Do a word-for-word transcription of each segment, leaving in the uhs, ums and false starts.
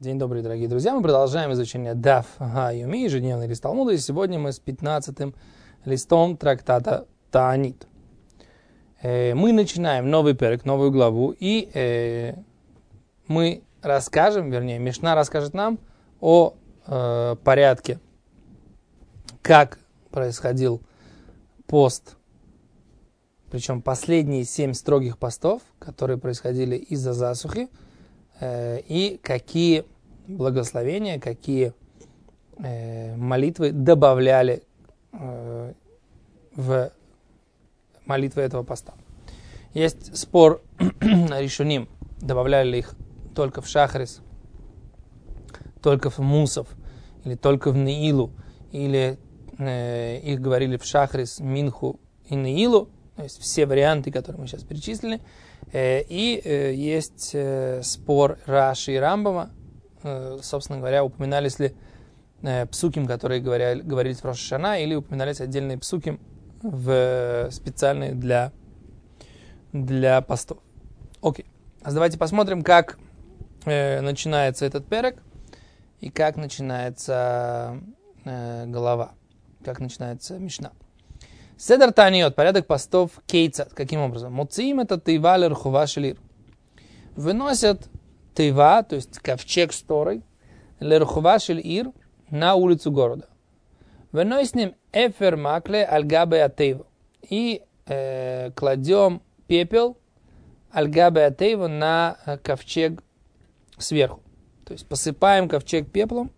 День добрый, дорогие друзья. Мы продолжаем изучение Даф Га-Юми, ежедневный лист Талмуда, и сегодня мы с пятнадцатым листом трактата Таанит. Э, мы начинаем новый перек, новую главу, и э, мы расскажем, вернее, Мишна расскажет нам о э, порядке, как происходил пост, причем последние семь строгих постов, которые происходили из-за засухи, и какие благословения, какие э, молитвы добавляли э, в молитвы этого поста. Есть спор решуним, добавляли ли их только в шахрис, только в мусов, или только в неилу, или э, их говорили в шахрис, минху и неилу, то есть все варианты, которые мы сейчас перечислили. И э, есть э, спор Раши и Рамбама, э, собственно говоря, упоминались ли э, псуким, которые говорили, говорились в Рош ха-Шана, или упоминались отдельные псуким в, э, специальные для, для постов. Окей. А давайте посмотрим, как э, начинается этот перек и как начинается э, глава, как начинается Мишна. Седер Таниот, порядок постов кейцат. Каким образом? Муциим это тейва лерхува шелир. Выносят тейва, то есть ковчег с Торой, лерхува шелир на улицу города. Выносим эфер макле альгабе атейва. И э, кладем пепел альгабе атейва на ковчег сверху. То есть посыпаем ковчег пеплом.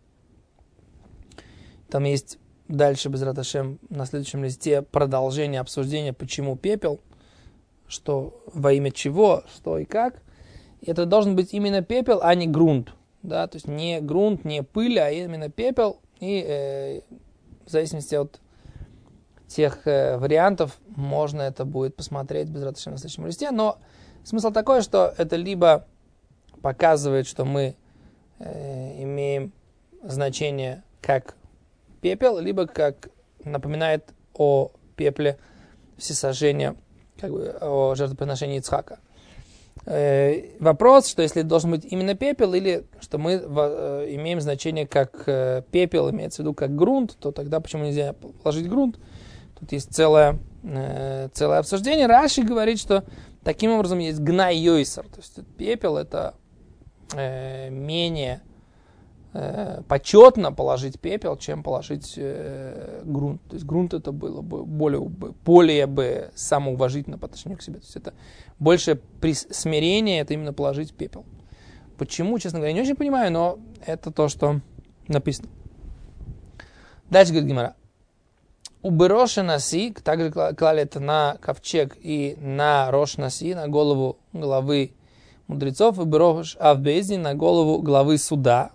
Там есть дальше, Безрат Ашем, на следующем листе продолжение обсуждения, почему пепел, что во имя чего, что и как. И это должен быть именно пепел, а не грунт. Да? То есть не грунт, не пыль, а именно пепел. И э, в зависимости от тех э, вариантов можно это будет посмотреть, Безрат Ашем, на следующем листе. Но смысл такой, что это либо показывает, что мы э, имеем значение как пепел, либо как напоминает о пепле всесожжения, как бы о жертвоприношении Ицхака. Э, вопрос, что если должен быть именно пепел, или что мы э, имеем значение как э, пепел, имеется в виду как грунт, то тогда почему нельзя положить грунт? Тут есть целое, э, целое обсуждение. Раши говорит, что таким образом есть гнай йойсер, то есть пепел это э, менее почетно положить пепел, чем положить э, грунт. То есть грунт это было бы более, более бы самоуважительно по отношению к себе. То есть это больше смирение, это именно положить пепел. Почему, честно говоря, не очень понимаю, но это то, что написано. Дальше говорит Гемара. У Бероша Наси, также клали это на ковчег и на Рош Наси, на голову главы мудрецов, и Берош Авбезди на голову главы суда.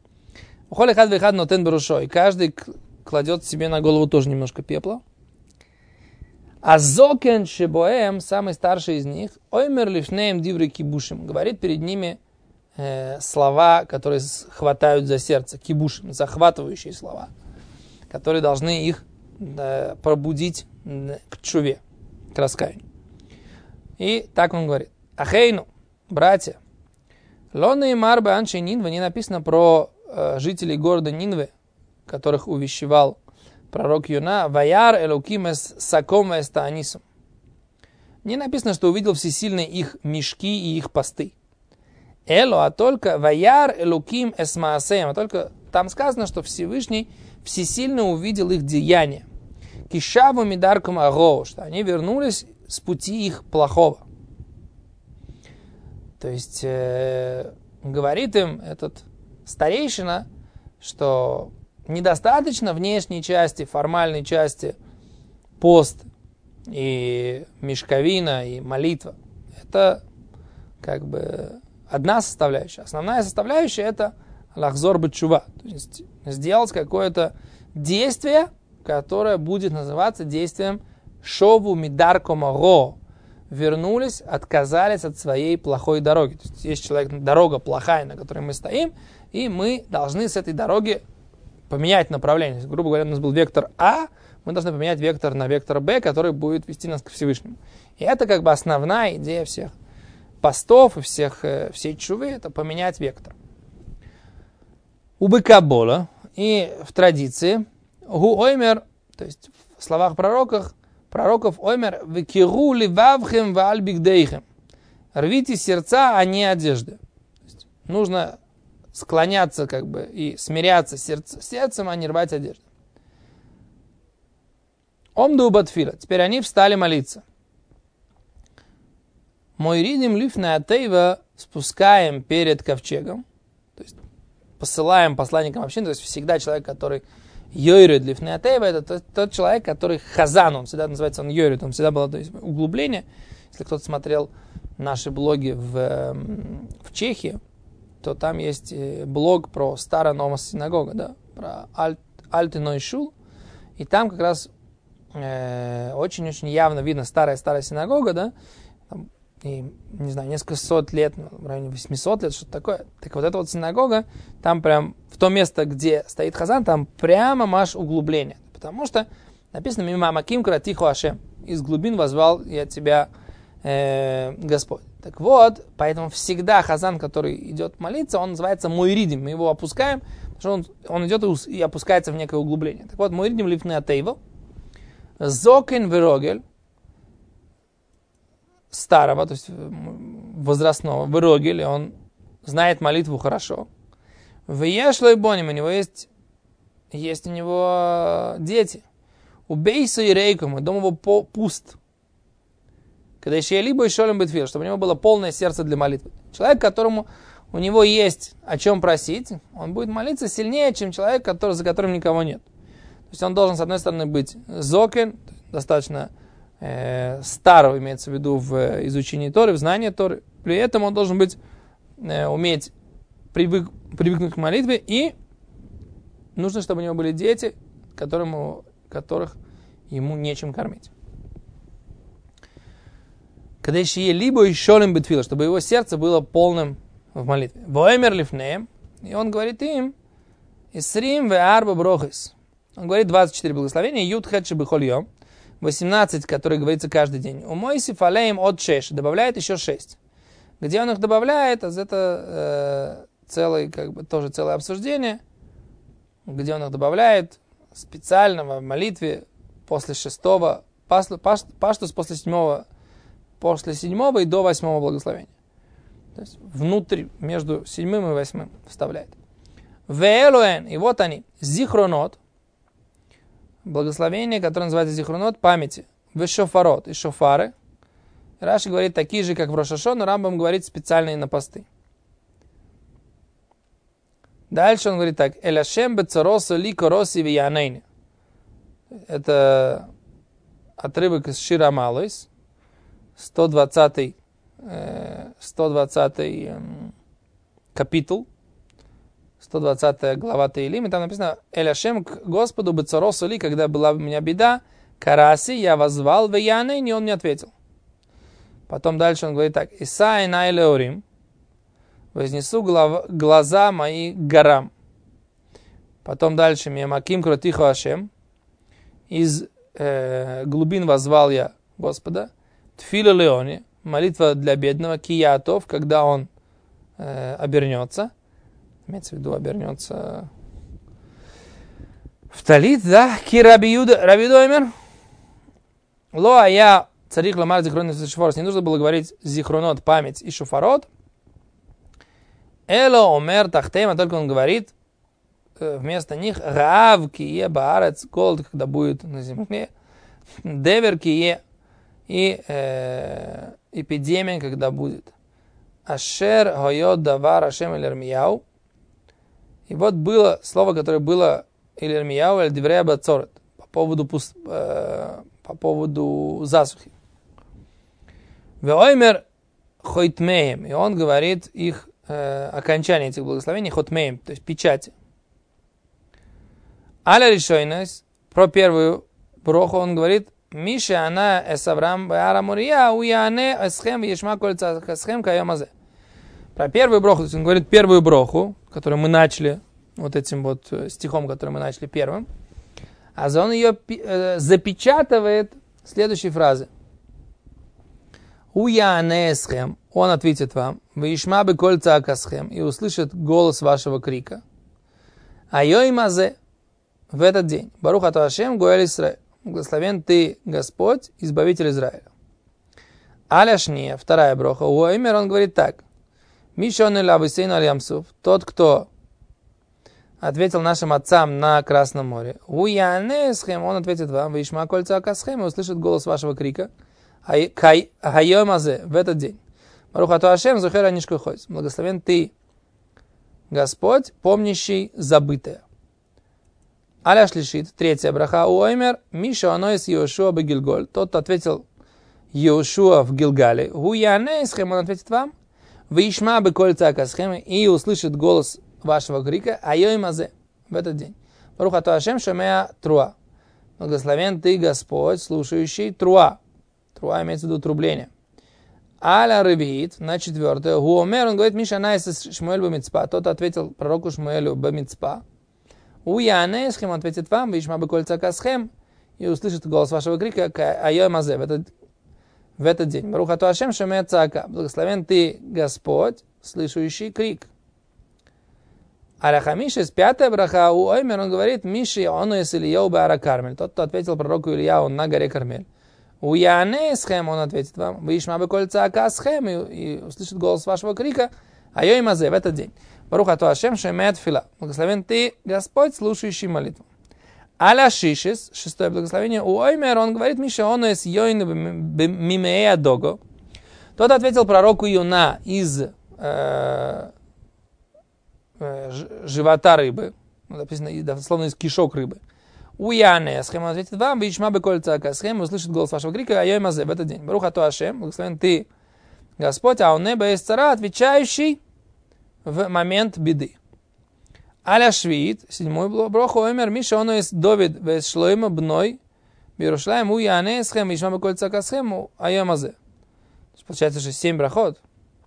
И каждый кладет себе на голову тоже немножко пепла. А Зокен Шебоэм, самый старший из них, оймер лифнеем дивры кибушим, говорит перед ними э, слова, которые хватают за сердце, кибушим, захватывающие слова, которые должны их э, пробудить э, к чуве, к раскаянию. И так он говорит. Ахейну, братья, лона и марбе анши Нинва, не написано про жителей города Нинвы, которых увещевал пророк Йона, «Ваяр элоким эс саком эс таанисум». Не написано, что увидел всесильный их мешки и их посты. Эло, а только «Ваяр элоким эс маасеем», а только там сказано, что Всевышний всесильно увидел их деяния. «Кишаву мидаркум аго», что они вернулись с пути их плохого. То есть, э, говорит им этот старейшина, что недостаточно внешней части, формальной части, пост и мешковина и молитва. Это как бы одна составляющая. Основная составляющая это лахзор бетшува, то есть сделать какое-то действие, которое будет называться действием шову мидарко маго. Вернулись, отказались от своей плохой дороги. То есть есть человек, дорога плохая, на которой мы стоим, и мы должны с этой дороги поменять направление. Есть, грубо говоря, у нас был вектор А, мы должны поменять вектор на вектор Б, который будет вести нас к Всевышнему. И это как бы основная идея всех постов и всех, всей чувы, это поменять вектор. У быкабола и в традиции гу оймер, то есть в словах пророков, пророков оймер векиру ливавхем вааль бигдейхем. Рвите сердца, а не одежды. Нужно склоняться как бы и смиряться сердце, сердцем, а не рвать одежду. Омду батфила. Теперь они встали молиться. Мой ридим лифна атеева спускаем перед ковчегом. То есть посылаем посланникам общины. То есть всегда человек, который йойрид лифна атеева, это тот, тот человек, который хазан. Он всегда называется он йойрид. Он всегда было, то есть, углубление. Если кто-то смотрел наши блоги в, в Чехии, то там есть блог про старая новая синагога, да, про Аль, Альты Нойшул. И там как раз э, очень-очень явно видно старая-старая синагога, да, там, и, не знаю, несколько сот лет, в районе восемьсот лет, что-то такое. Так вот эта вот синагога, там прям в то место, где стоит хазан, там прямо маш углубление. Потому что написано «Мима маким кратиху Ашем». Из глубин возвал я тебя, э, Господь. Так вот, поэтому всегда хазан, который идет молиться, он называется мойридим. Мы его опускаем, потому что он, он идет и опускается в некое углубление. Так вот, мойридим лифны атейва. Зокен верогель. Старого, то есть возрастного. Верогель, он знает молитву хорошо. Веешлой боним, у него есть, есть у него дети. Убейся и рейком, и дом его пуст. Когда еще либо еще либо битвил, чтобы у него было полное сердце для молитвы. Человек, которому у него есть о чем просить, он будет молиться сильнее, чем человек, который, за которым никого нет. То есть он должен, с одной стороны, быть зокен, достаточно э, старого, имеется в виду в изучении Торы, в знании Торы. При этом он должен быть, э, уметь привык, привыкнуть к молитве, и нужно, чтобы у него были дети, которому, которых ему нечем кормить. Когда еще либо еще лим битвила, чтобы его сердце было полным в молитве. Воэмер лифнеем, и он говорит им, исрим ве арба брохис. Он говорит двадцать четыре благословения, ют хэтши бихольем, восемнадцать, которые говорится каждый день. У Мойси фалеем от шеш, добавляет еще шесть. Где он их добавляет, это э, целый, как бы, тоже целое обсуждение, где он их добавляет специально в молитве после шестого, паштус после седьмого, после седьмого и до восьмого благословения. То есть внутрь, между седьмым и восьмым вставляет. Веэлуэн, и вот они, зихронот, благословение, которое называется зихронот, памяти. Вешофарот, и шофары. Раши говорит такие же, как в Рош ха-Шана, но Рамбам говорит специальные на посты. Дальше он говорит так. Эляшем бецароса ли короси виянейни. Это отрывок из Шира Малойс. сто двадцатый, сто двадцатый капитул, сто двадцатая глава Теилим, и там написано «Эляшем к Господу бецаросу ли, когда была у меня беда, караси, я возвал в Яне, и он мне ответил». Потом дальше он говорит так «Исай най леорим, вознесу глаза мои к горам». Потом дальше «Мемаким кротиху Ашем, из э, глубин возвал я Господа». Тфила Леони, молитва для бедного, киятов, когда он э, обернется, имеется в виду обернется в талит, да, ки Раби Юда, Раби Доймер, ло, а я царих ламар зихронот шофарот, не нужно было говорить зихронот, память и шофарот, эло омер тахтейма, только он говорит э, вместо них, раав кие баарец, голод, когда будет на земле, девер кие, и э, эпидемия, когда будет. Ашер гойот давар Ашем эль Ирмияу. И вот было слово, которое было эль Ирмияу эль Деврея Бацорет по поводу, э, по поводу засухи. Веоймер хойтмеем. И он говорит их э, окончание этих благословений хотмеем, то есть печати. Аля решойнес, про первую броху он говорит, Миша она эсаврам беара мурия уяне эсхем ешма кольца эсхем каямазе. Про первую броху, то есть он говорит первую броху, которую мы начали вот этим вот стихом, который мы начали первым, а он ее э, запечатывает следующей фразы. Уяне эсхем, он ответит вам, вешма бы кольца акасхем, и услышит голос вашего крика. Айой мазе, в этот день. Барух ато Ашем, Гоэль Исраэль. Благословен ты, Господь, избавитель Израиля. Аля шния, вторая броха. Уоймер, он говорит так. Мишон эль ависейну аль ямсуф, тот, кто ответил нашим отцам на Красном море. Уянесхем, он ответит вам. Вишма кольца акасхем, и услышит голос вашего крика. Айой мазе, в этот день. Барух ато Ашем, зухер анишку хойс. Благословен ты, Господь, помнящий забытое. Аля шлишит, третья браха. Уоймер, Миша оноис Йошуа бегильголь. Тот ответил Йошуа в Гилгале. Уянесхем, он ответит вам. Вишма бекольца акасхем, и услышит голос вашего крика. Айой мазе, в этот день. Барух ато Ашем шомеа труа. Благословен ты, Господь, слушающий труа. Труа имеется в виду трубление. Аля ревит, на четвертое. Гуомер, он говорит, Миша найс Шмуэль бамицпа. Тот ответил пророку Шмуэлю бамицпа. Уянесхем, он ответит вам, вишма бекольца акасхем, и услышит голос вашего крика. Айой мазе, в этот, в этот день. Барух ато Ашем шомеа цаака. Благословен ты, Господь, слышащий крик. Аля хамишес, пятая браха. Уоймер, он говорит, Миши оноис Ильяу беара Кармель. Тот, кто ответил пророку Ильяу на горе Кармель. Уянесхем, он ответит вам, вишма бекольца акасхем, и услышит голос вашего крика. Айой мазе, в этот день. Барух ато Ашем шемеа тфила. Благословен ты, Господь, слушающий молитву. Аля шишес, шестое благословение. Уоймер, он говорит, Миша оноис йойн мимея дого. Тот ответил пророку Юна из э, э, живота рыбы, написано, дословно из кишок рыбы. Уянесхем, он ответит вам, вишма бекольца акасхем, услышит голос вашего крика, айой мазе, в этот день. Барух ато Ашем, благословен ты, Господь, а он небо есть цара, отвечающий в момент беды. Аля швид, седьмой броху, оймер, Миша оно есть Довид, вес шлойма бной, Бирушлаем, уянесхем, вишма бекольца акасхем, айой мазе. Получается же семь брахот.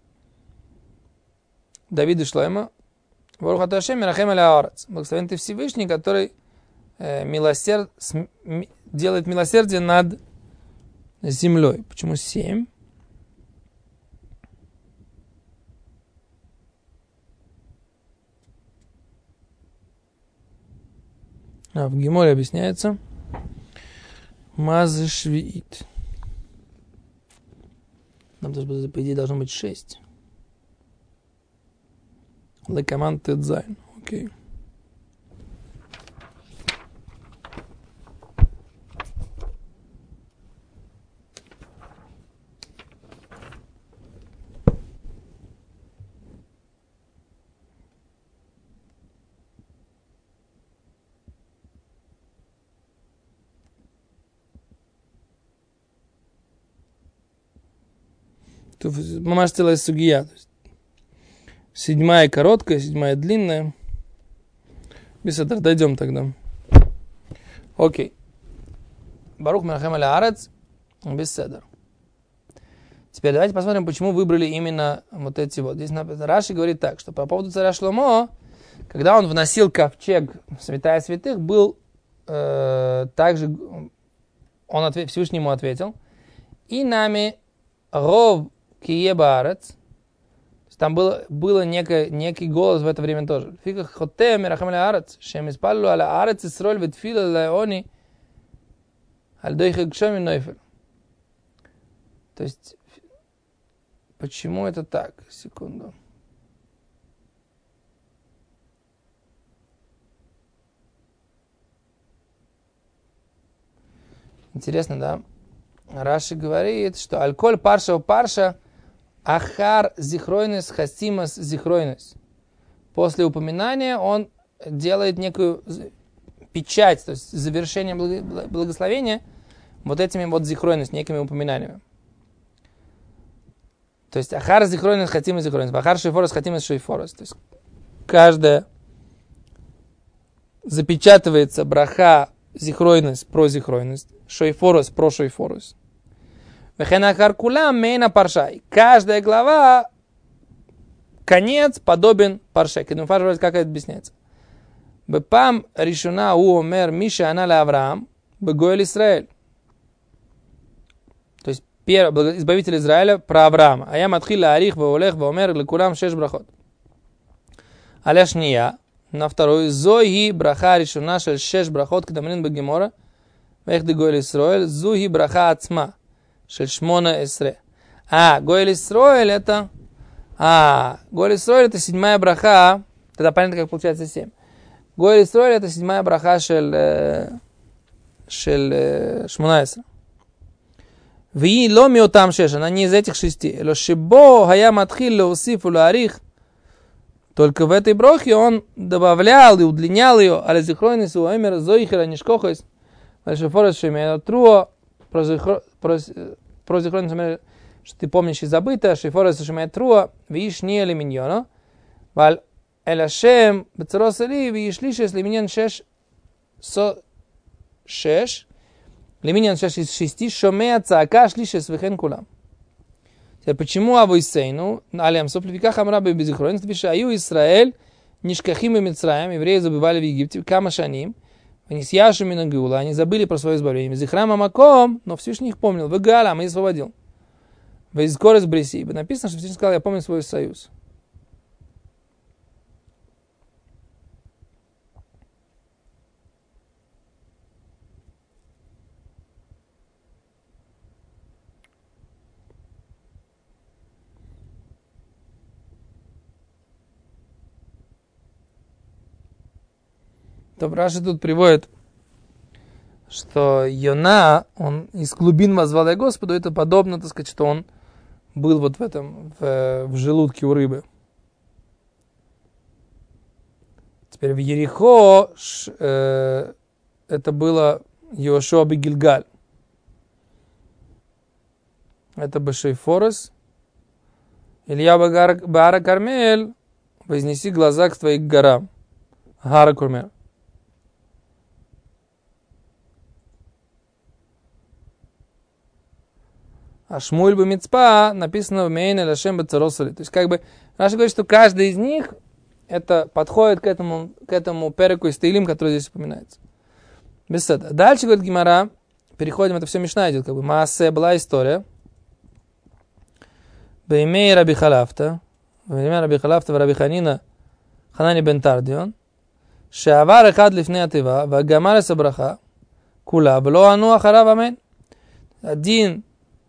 Давид и Шлойма. Барух ато Ашем мирахем аля аорец. Благословен ты Всевышний, который э, милосерд, см, ми, делает милосердие над землей. Почему семь? А, в Геморе объясняется. Мазы швиит. Нам даже, по идее, должно быть шесть. Лекаман тедзайн. Окей. Мамаш целая сугия. Седьмая короткая, седьмая длинная. Беседер, дойдем тогда. Окей. Барух мирахем аля аарец. Беседер. Теперь давайте посмотрим, почему выбрали именно вот эти вот. Здесь Раши говорит так, что по поводу царя Шломо, когда он вносил ковчег в святая святых, был э, также, он ответ, Всевышний ему ответил, и нами ров кие баарец. Там было, было некий, некий голос в это время тоже. То есть, почему это так? Секунду. Интересно, да? Раши говорит, что аль-коль парша у парша ахар зихройнес хасимас зихройнес. После упоминания он делает некую печать, то есть завершение благословения вот этими вот зихройнес, некими упоминаниями. То есть ахар зихройнес хатимас зихройнес, ахар шейфорес хатимас шейфорес. То есть каждая запечатывается браха зихройнес про зихройнес, шейфорес про шейфорес. Каждая глава, конец подобен парше. Как это объясняется? Бепам решена у омер Миша аналя Авраам бегоэль Исраэль. То есть первый избавитель Израиля про Авраама. А я матхила арих веолех веомер лекулам шеш брахот. Аля шния, на вторую. Зоги браха решена шель шеш брахот кедамрин бегемора. Вехды гоэль Исроэль. Зуги браха ацма шель шмона эсре. А, гоэль Исроэль это... А, гоэль Исроэль это седьмая браха. Тогда понятно, как получается семь. Гоэль Исроэль это седьмая браха шель... шель шмона эсре. והיא לא מאותם שש, она не из этих шести. אלא שבו היה מתחיל להוסיף ולהאריך, только в этой брохе он добавлял и удлинял ее, על הזיכרונס הוא אומר זויכר הנשכוחס, על שפורס שמעט תרועה, про זיכרונס אומר что ты помнишь и забыто, שפורס שמעט תרועה, והיא שנייה למניונו, ועל אל השם בצרו שלי, והיא שלישס למניין שש, שש, Лиминьян шесть из шести, шомея цаака шлише свехен кулам. Теперь, почему авойсейну, алям соплевика хамра бебезихрон, пишет, аю Исраэль, нишкахим и Мицраем, евреи забывали в Египте, камашаним, ванисьяшу минагула, они забыли про свое избавление. Зихрама маком, но Всевышний их помнил, выгала, мы их освободил. Вейзкорес бреси, написано, что Всевышний сказал, я помню свой союз. То Раши тут приводит, что Йона, он из глубин воззвал я Господу, это подобно, так сказать, что он был вот в этом, в, в желудке у рыбы. Теперь в Ерихо ш, э, это было Йошуа бе-Гильгаль. Это Бешейфорес. Илья бе-Ара Кармель, вознеси глаза к твоим горам. Гара Кармель. А Шмуэль бе-Мицпа написано в Мейне Лашем бе-Царосали. То есть, как бы, Раши говорит, что каждый из них это подходит к этому, к этому переку из Теилим, который здесь упоминается. Без этого. Дальше, говорит Гемара, переходим, это все Мишна идет, как бы, Маасе была история. Беймей Раби Халафта, Беймей Раби Халафта в Раби Ханина, Ханани бен Тардион, Шеавар эхад лифней атива, вагамар эс браха, кула, вло ану ахарав амин. Один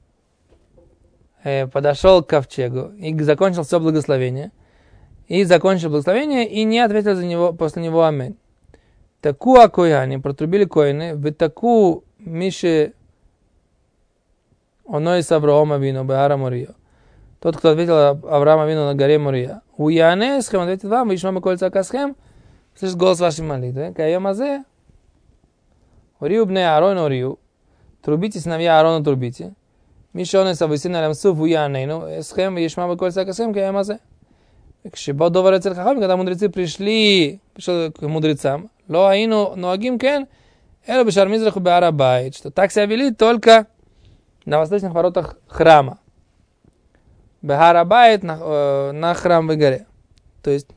подошел к ковчегу и закончил все благословение, и закончил благословение, и не ответил за него, после него аминь. Таку акояне, протрубили коины, в таку миши оной с Авраама вину, беара Мория. Тот, кто ответил Авраама вину на горе Мория. Уяне схем, ответит вам, вишма бекольца касхем, слышит голос вашей молитвы. Кайомазе, Орию бне Аарон Орию, трубите сыновья Аарона, трубите. Мишоны савысин алям суф уянейну, схем, вишма бекольца касхем, кайомазе. Когда мудрецы пришли, пришел к мудрецам, ло аину ноагим кен, эло бешар мизраху беара байт, что так себя вели только на восточных воротах храма. Беара байт на, на храмовой горе. То есть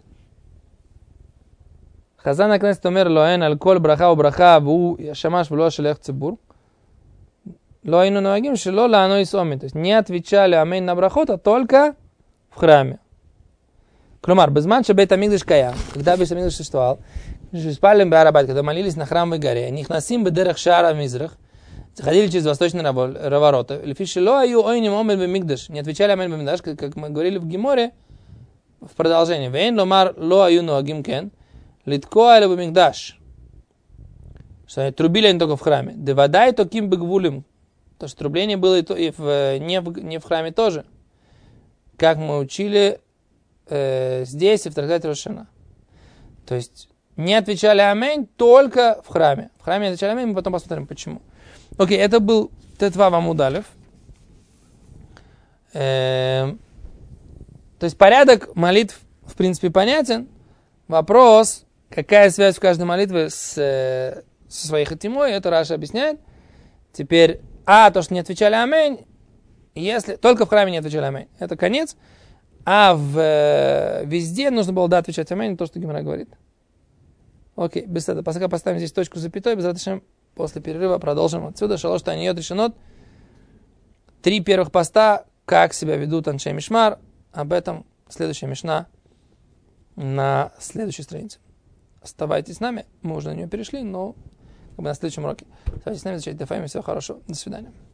Хазан הכנסת אומר לו אין על כל ברכה וברכה והוא שמש ולא שליח ציבור. לא היינו נוהגים שלא לענוס אומן. То есть не отвечали аминь на брахот, а только в храме. Клумар, безман шебейт амигдаш каям, когда бейт амигдаш существовал, спали беарабайт, когда молились на храмовой горе, них насим бедерах шара мизрах, заходили через восточные ворота, лифишило аю ойним омель бемигдаш, не отвечали амель бемигдаш, как мы говорили в Геморе, в продолжении, вейн ломар ло аю ноагим кен, литко аль бемигдаш, что они трубили они только в храме, девадай токим бегвулим, то что трубление было и, то, и в, не, в, не в храме тоже, как мы учили здесь и в трактате Рош ха-Шана. То есть не отвечали аминь только в храме. В храме отвечали аминь, мы потом посмотрим почему. Окей, это был Тетвав Амуд алеф. То есть порядок молитв в принципе понятен. Вопрос, какая связь в каждой молитве с, со своей хатимой, это Раша объясняет. Теперь, а, то, что не отвечали аминь, если только в храме не отвечали аминь, это конец. А в, э, везде нужно было да, отвечать аминь, то, что Гемара говорит. Окей, без этого. Пока поставим здесь точку с запятой, без этого после перерыва продолжим отсюда. Шалош таниот решенот. Три первых поста, как себя ведут аншей мишмар. Об этом следующая мишна на следующей странице. оставайтесь с нами. Мы уже на нее перешли, но как бы на следующем уроке. Оставайтесь с нами, изучайте Дефаим. Всего хорошего. До свидания.